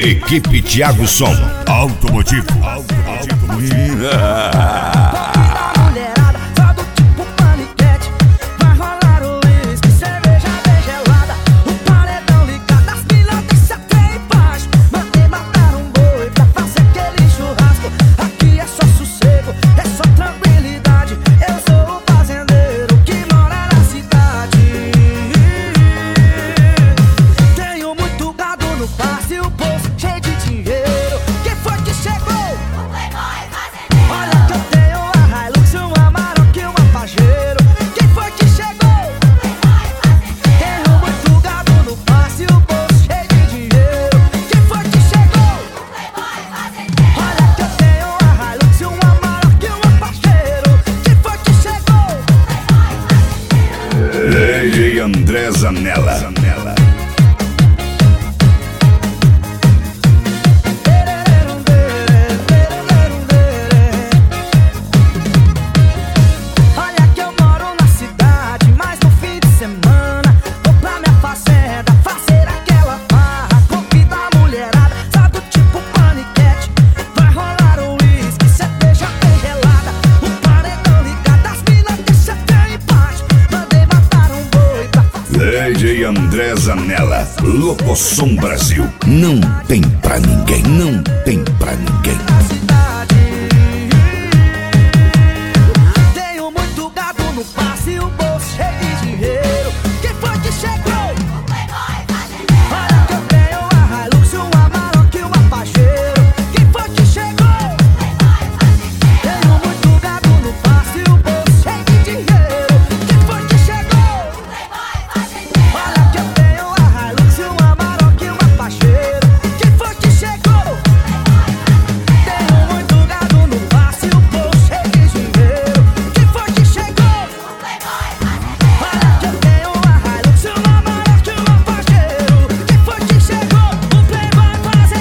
Equipe Thiago Som Automotivo. DJ André Zanella. Olha que eu moro na cidade, mas no fim de semana vou pra minha fazenda fazer aquela farra. Convida a mulherada, sabe do tipo paniquete. Vai rolar um uísque, cerveja bem gelada, o paredão ligado, as minas deixa até embaixo. Mandei matar um boi pra fazer. DJ André Zanella, Locosom Brasil. Não tem pra ninguém, não tem pra ninguém. Na cidade tenho muito gado no passe e o bolso cheio de dinheiro. Quem foi que chegou? O Playboy fazendeiro. Olha que eu tenho uma Hilux, uma Amarok e uma Pajero. Quem foi que chegou? O Playboy fazendeiro. Tenho muito gado no passe e o bolso cheio de dinheiro. Quem foi que chegou? O Playboy fazendeiro. Olha que eu tenho uma Hilux, uma Amarok e uma Pajero. Quem foi que chegou? Tenho muito gado no passe e o bolso cheio de dinheiro. Quem foi que chegou? O Playboy fazendeiro. Olha que eu tenho uma Hilux, uma Amarok e uma Pajero. Quem foi que chegou? O Playboy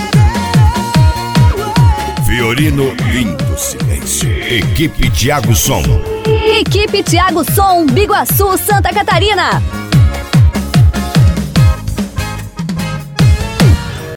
fazendeiro. Fiorino Lindo Silêncio. Equipe Thiago Som. Equipe Thiago Som, Biguaçu, Santa Catarina.